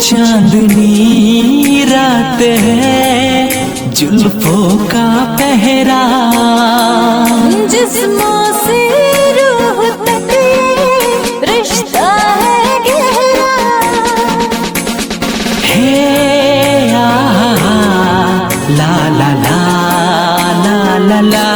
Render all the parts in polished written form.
चांदनी रात है, जुल्फों का पहरा, जिस्मों से रूह तक ये रिश्ता है गहरा। हे ला ला ला ला ला ला,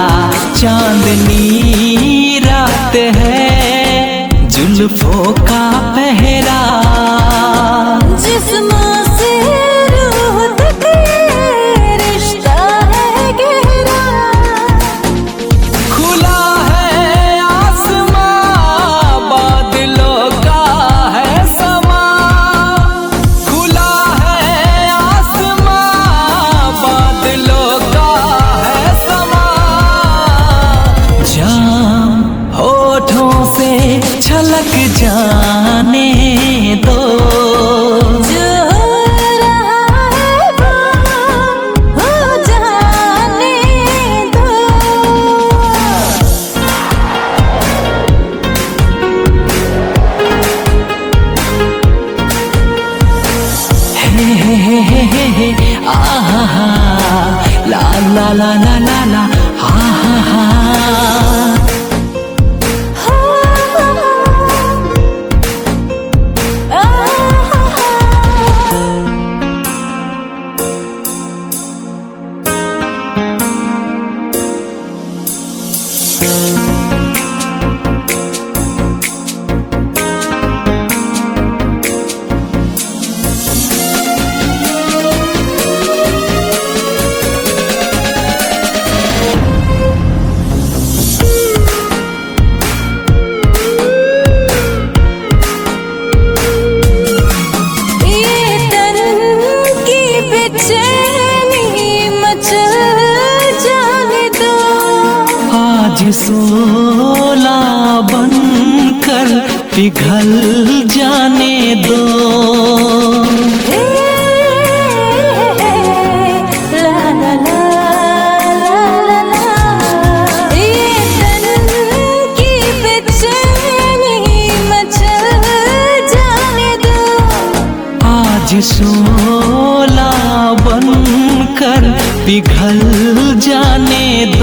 चांदनी रात है, जुल्फों का पहरा, जिस्मों से रूह तक ये रिश्ता है गहरा। खुला है आसमां, बादलों का है समा, खुला है आसमां, बादलों का है समा। जाम होठों से छलक जाने दो, जो हो रहा है वो हो जाने दो। हे आहा, ला ला ला ला ला ला, हा हा हा। सोला बनकर पिघल जाने दो, ला ला ला ला ला, ये तन की बेचैनी मचल जाने दो। आज सोला बनकर पिघल जाने